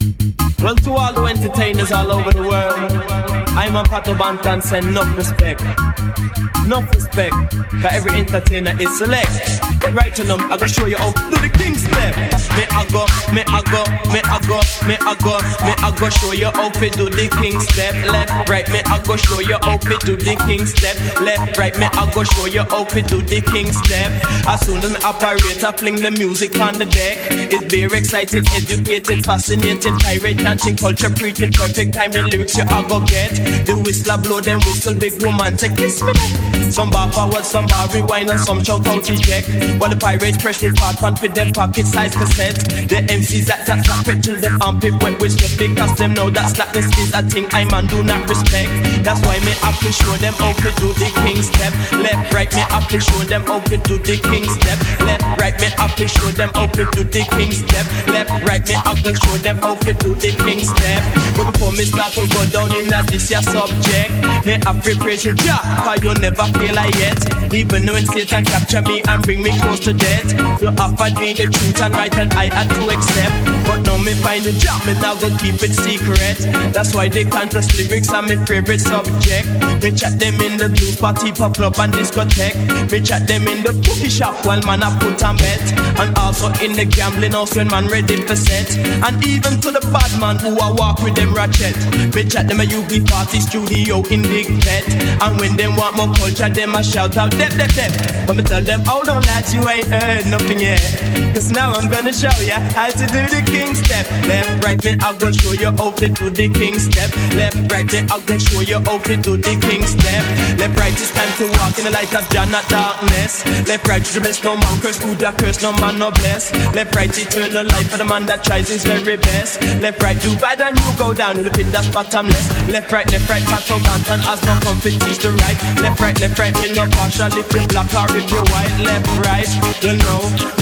Well, to all the entertainers all over the world, I'm a Pato Bantan, send enough respect. Enough respect, cause every entertainer is select. Get right to them, I go show you how to do the king step. Me I go show you how to do the king step. Left, right, me I go show you how to do the king step. Left, right, me I go show you how to do the king step. As soon as the operator fling the music on the deck, it's very excited, educated, fascinated, pirate, dancing, culture, preaching, perfect time, the lyrics you I go get. The whistler blow, them whistle, big romantic, kiss me. Some bar forward, some bar rewind, and some shout out eject. While the pirates press their part on with them pocket size cassette. The MCs that slap it till them armpit wet with the because them know that slackness is a thing I man do not respect. That's why me have to show them how to do the king step. Left, right, me have to show them how to do the king step. Left, right, me have to show them how to do the king step. Left, right, me have to show them how to do the king step. But before me start to go down in that this your subject, me have to praise you, Jah, cause you never fail I yet. Even when Satan capture me and bring me close to death, you offered me the truth and right and I had to accept. But now me find the job, me now go keep it secret. That's why they contest lyrics are my favorite subject. Me chat them in the blues party, pop club and discotheque. Me chat them in the cookie shop while man I put a bet. And also in the gambling house when man ready for set. And even to the bad man who I walk with them ratchet. Me chat them a UB party studio in Big Pet. And when them want more culture, them a shout out dep. But me tell them, hold on lads, you ain't heard nothing yet. Cause now I'm gonna show ya how to do the king step. Left, right, me I'm gonna show you how to do the king step. Left, right, me I'm gonna show you how to do the king step. Left, right, it's time to walk in the light of Jah, not darkness. Left, right, you bless no man, curse who that curse no man no bless. Left, right, eternal life for the man that tries his very best. Left, right, do bad and you go down in the pit that's bottomless. Left, right, pass on and as no comfort teach the right. Left, right, me no partial if you black or if you white. Left, right, you know,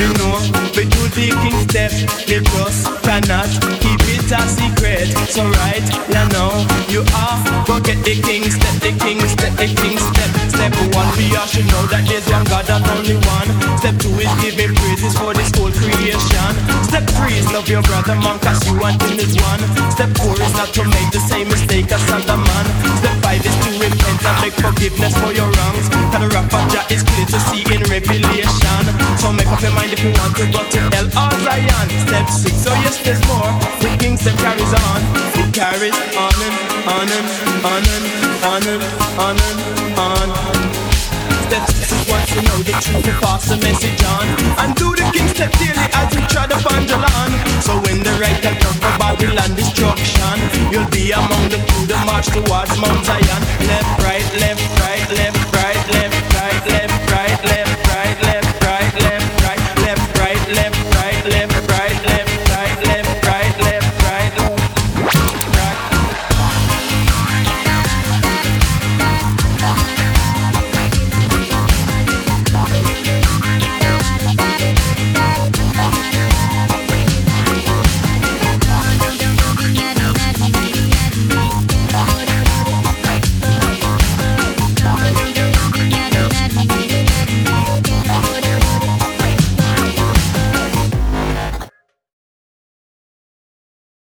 we do the king step. They just cannot keep it a secret. So right, you know, you are go get the king step, the king step, the king step. Step one, we all should know that there's one God and only one. Step two is giving praises for this whole creation. Step three is love your brother man, cause you and him is one. Step four is not to make the same mistake as another man. Step five is to repent and make forgiveness for your wrongs. Cause the rap of Jah is clear to see in Revelation. So make up your mind if you want to go to hell or Zion. Step six, so yes there's more. The king step carries on. It carries on and on and on and on and on and on. Step six is once you know the truth to pass the message on. And do the king step daily as we try to find the land. So when the right time comes for Babylon destruction, you'll be among the few that march towards Mount Zion.